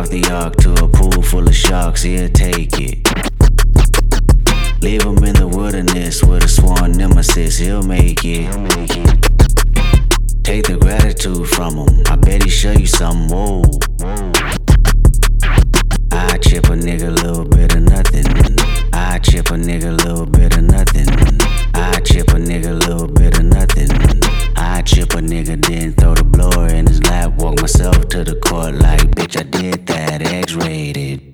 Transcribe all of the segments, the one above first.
off the ark to a pool full of sharks, he'll take it. Leave him in the wilderness with a sworn nemesis, he'll make it. Take the gratitude from him, I bet he show you something, whoa. I chip a nigga a little bit of nothing. I chip a nigga a little bit of nothing. I chip a nigga a little bit of nothing. I chip a nigga, then throw the blower in his lap. Walk myself to the court like, bitch, I did that, X-rated.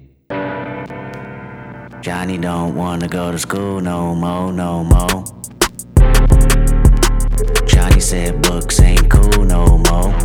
Johnny don't wanna go to school no more, no more. Johnny said books ain't cool no more.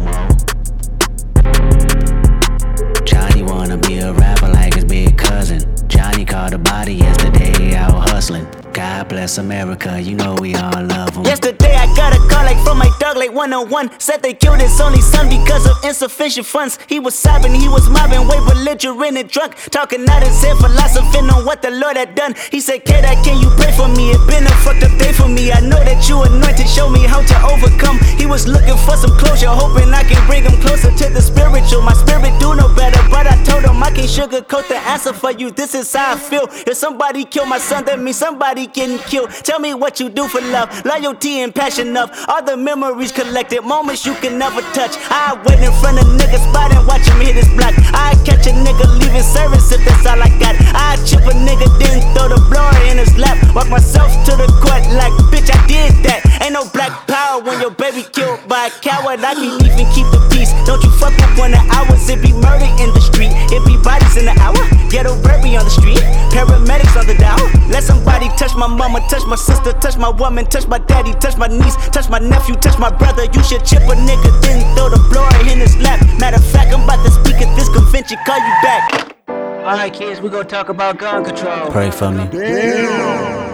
Johnny wanna be a rapper like his big cousin. Johnny caught a body yesterday out hustling. God bless America, you know we all love him. Yesterday I got a call like from my dog like 101. Said they killed his only son because of insufficient funds. He was sobbing, he was mobbing, way belligerent and drunk. Talking out his head, philosophing on what the Lord had done. He said, K-Dot, can you pray for me? It been a fucked up day for me. I know that you anointed, show me how to overcome. He was looking for some closure, hoping I can bring him closer to the spiritual. My spirit do no better, but I told him I can't sugarcoat the answer for you. This is how I feel. If somebody kill my son, that means somebody getting killed. Tell me what you do for love, loyalty and passion of all the memories collected, moments you can never touch. I wait in front of niggas' spot and watch him hit his block. I catch a nigga leaving service if that's all I got. I chip a nigga, then throw the blower in his lap. Walk myself to the court like, bitch, I did that. Ain't no black power when your baby killed by a coward. I can't even keep the peace. Don't you fuck with 1 hours, it be murder in the street. It be bodies in the hour, ghetto baby on the street, paramedics on the down. Let somebody touch my mama, touch my sister, touch my woman, touch my daddy, touch my niece, touch my nephew, touch my brother. You should chip a nigga, then throw the blower in his lap. Matter of fact, I'm about to speak at this convention, call you back. Alright kids, we gonna talk about gun control. Pray for me. Damn.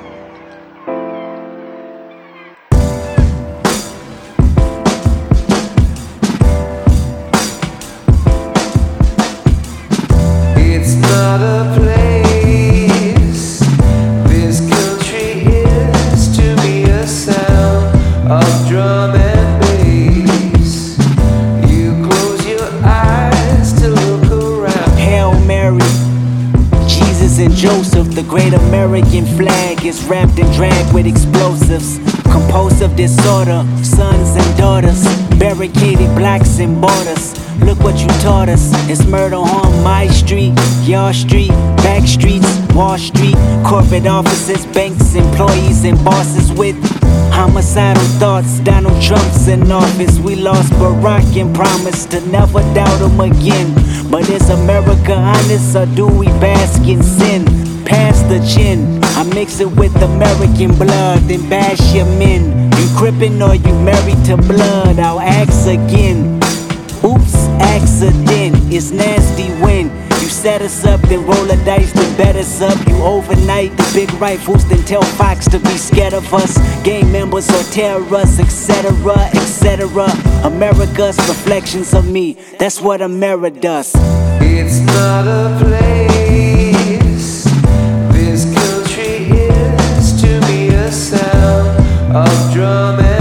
It's not a place. This country is to me a sound of drum and bass. You close your eyes to look around. Hail Mary, Jesus and Joseph. The great American flag is wrapped and dragged with explosives. Compulsive disorder, sons and daughters, barricaded blacks and borders. Look what you taught us. It's murder on my street, your street, back streets, Wall Street, corporate offices, banks, employees, and bosses with homicidal thoughts. Donald Trump's in office. We lost Barack and promised to never doubt him again. But is America honest or do we bask in sin? Pass the chin, I mix it with American blood, then bash your men. You crippin' or you married to blood? I'll ask again. Oops, accident, it's nasty when you set us up, then roll the dice, then bet us up. You overnight the big rifles, then tell Fox to be scared of us. Gang members or terrorists, etc., etc. America's reflections of me, that's what America does. It's not a place. This country is to me a sound of drum and